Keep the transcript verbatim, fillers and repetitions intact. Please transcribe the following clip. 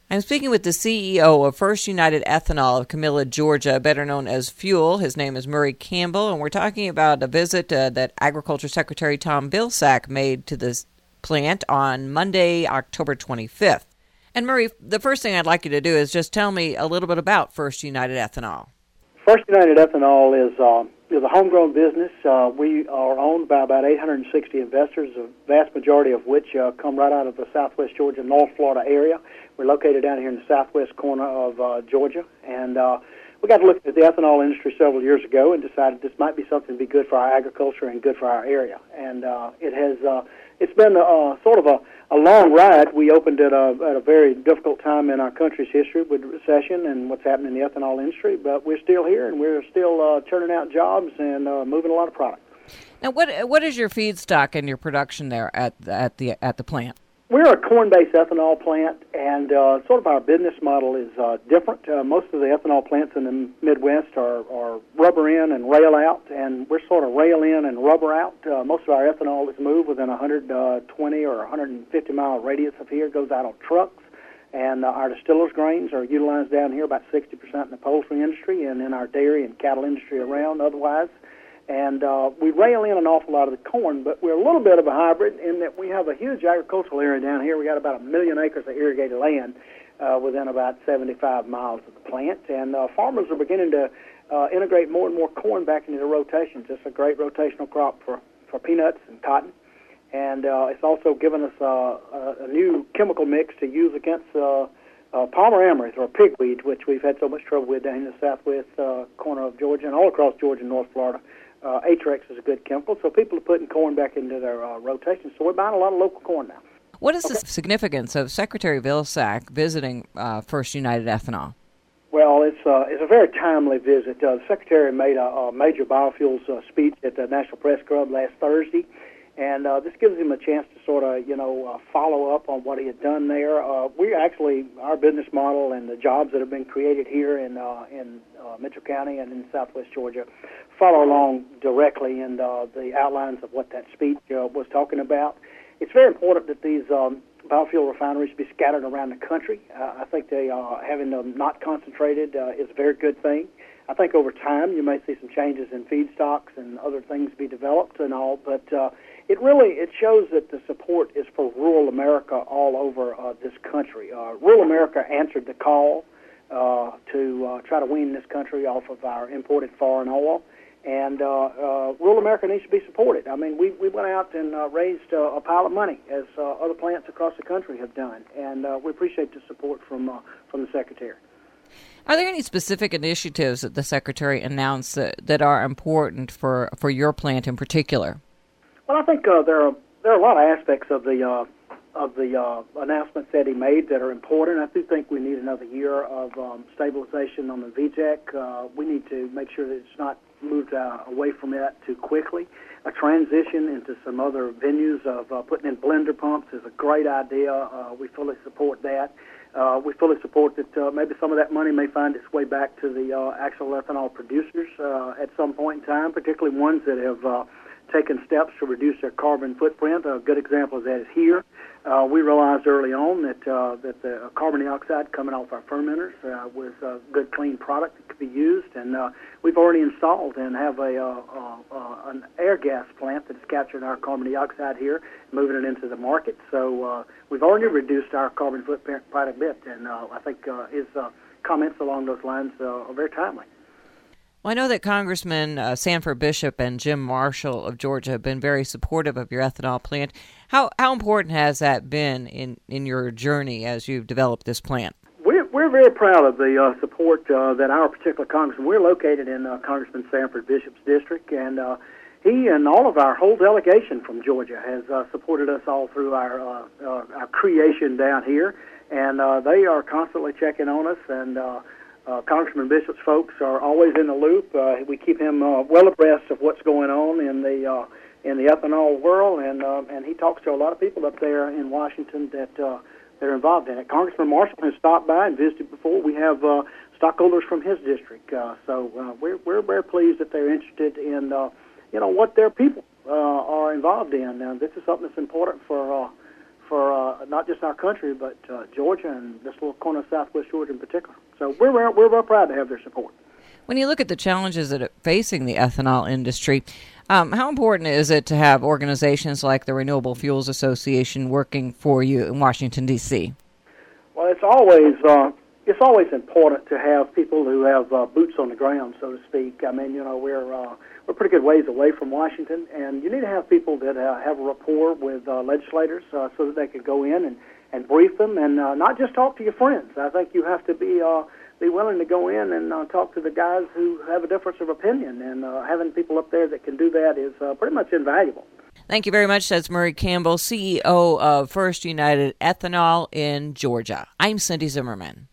I'm speaking with the C E O of First United Ethanol of Camilla, Georgia, better known as Fuel. His name is Murray Campbell, and we're talking about a visit uh, that Agriculture Secretary Tom Vilsack made to this plant on Monday, October twenty-fifth. And Murray, the first thing I'd like you to do is just tell me a little bit about First United Ethanol. First United Ethanol is uh, is a homegrown business. Uh, we are owned by about eight hundred sixty investors, the vast majority of which uh, come right out of the Southwest Georgia, North Florida area. We're located down here in the southwest corner of uh, Georgia, and uh, we got to look at the ethanol industry several years ago and decided this might be something to be good for our agriculture and good for our area. And uh, it has uh, it's been uh, sort of a, a long ride. We opened it uh, at a very difficult time in our country's history with the recession and what's happening in the ethanol industry, but we're still here and we're still uh, churning out jobs and uh, moving a lot of product. Now, what what is your feedstock and your production there at at the at the plant? We're a corn-based ethanol plant, and uh, sort of our business model is uh, different. Uh, most of the ethanol plants in the Midwest are, are rubber in and rail out, and we're sort of rail in and rubber out. Uh, most of our ethanol is moved within a one hundred twenty or one hundred fifty mile radius of here. It goes out on trucks, and uh, our distillers' grains are utilized down here about sixty percent in the poultry industry and in our dairy and cattle industry around otherwise. And uh, we rail in an awful lot of the corn, but we're a little bit of a hybrid in that we have a huge agricultural area down here. We got about a million acres of irrigated land uh, within about seventy-five miles of the plant. And uh, farmers are beginning to uh, integrate more and more corn back into the rotations. It's a great rotational crop for, for peanuts and cotton. And uh, it's also given us uh, a, a new chemical mix to use against uh, uh, Palmer amaranth, or pigweed, which we've had so much trouble with down in the southwest uh, corner of Georgia and all across Georgia and North Florida. Uh, Atrex is a good chemical, so people are putting corn back into their uh, rotation. So we're buying a lot of local corn now. What is okay. the significance of Secretary Vilsack visiting uh, First United Ethanol? Well, it's uh, it's a very timely visit. Uh, the Secretary made a, a major biofuels uh, speech at the National Press Club last Thursday, and uh, this gives him a chance to sort of, you know, uh, follow up on what he had done there. Uh, we actually, our business model and the jobs that have been created here in uh, in uh, Mitchell County and in Southwest Georgia follow along directly in uh, the outlines of what that speech uh, was talking about. It's very important that these um, biofuel refineries be scattered around the country. Uh, I think they uh, having them not concentrated uh, is a very good thing. I think over time you may see some changes in feedstocks and other things be developed and all, but uh, it really it shows that the support is for rural America all over uh, this country. Uh, rural America answered the call uh, to uh, try to wean this country off of our imported foreign oil. And uh, uh, rural America needs to be supported. I mean, we, we went out and uh, raised uh, a pile of money, as uh, other plants across the country have done, and uh, we appreciate the support from uh, from the Secretary. Are there any specific initiatives that the Secretary announced that, that are important for, for your plant in particular? Well, I think uh, there are there are a lot of aspects of the uh, of the uh, announcements that he made that are important. I do think we need another year of um, stabilization on the V TEC. Uh, we need to make sure that it's not moved uh, away from it too quickly. A transition into some other venues of uh, putting in blender pumps is a great idea. Uh, we fully support that. Uh, we fully support that uh, maybe some of that money may find its way back to the uh, actual ethanol producers uh, at some point in time, particularly ones that have uh, taken steps to reduce their carbon footprint. A good example of that is here. Uh, we realized early on that uh, that the carbon dioxide coming off our fermenters uh, was a good, clean product that could be used, and uh, we've already installed and have a uh, uh, uh, an air gas plant that is capturing our carbon dioxide here, moving it into the market. So uh, we've already reduced our carbon footprint quite a bit, and uh, I think uh, his uh, comments along those lines uh, are very timely. Well, I know that Congressman uh, Sanford Bishop and Jim Marshall of Georgia have been very supportive of your ethanol plant. How how important has that been in, in your journey as you've developed this plant? We're, we're very proud of the uh, support uh, that our particular congressman, we're located in uh, Congressman Sanford Bishop's district, and uh, he and all of our whole delegation from Georgia has uh, supported us all through our, uh, uh, our creation down here, and uh, they are constantly checking on us, and uh, Uh, Congressman Bishop's folks are always in the loop. Uh, we keep him uh, well abreast of what's going on in the uh, in the ethanol world, and uh, and he talks to a lot of people up there in Washington that uh, that are involved in it. Congressman Marshall has stopped by and visited before. We have uh, stockholders from his district, uh, so uh, we're we're very pleased that they're interested in uh, you know what their people uh, are involved in. Now, this is something that's important for uh, for uh, not just our country, but uh, Georgia and this little corner of Southwest Georgia in particular. So we're we're real proud to have their support. When you look at the challenges that are facing the ethanol industry, um, how important is it to have organizations like the Renewable Fuels Association working for you in Washington, D C? Well, it's always uh, it's always important to have people who have uh, boots on the ground, so to speak. I mean, you know, we're uh, we're pretty good ways away from Washington, and you need to have people that uh, have a rapport with uh, legislators uh, so that they can go in and, and brief them, and uh, not just talk to your friends. I think you have to be uh, be willing to go in and uh, talk to the guys who have a difference of opinion, and uh, having people up there that can do that is uh, pretty much invaluable. Thank you very much. That's Murray Campbell, C E O of First United Ethanol in Georgia. I'm Cindy Zimmerman.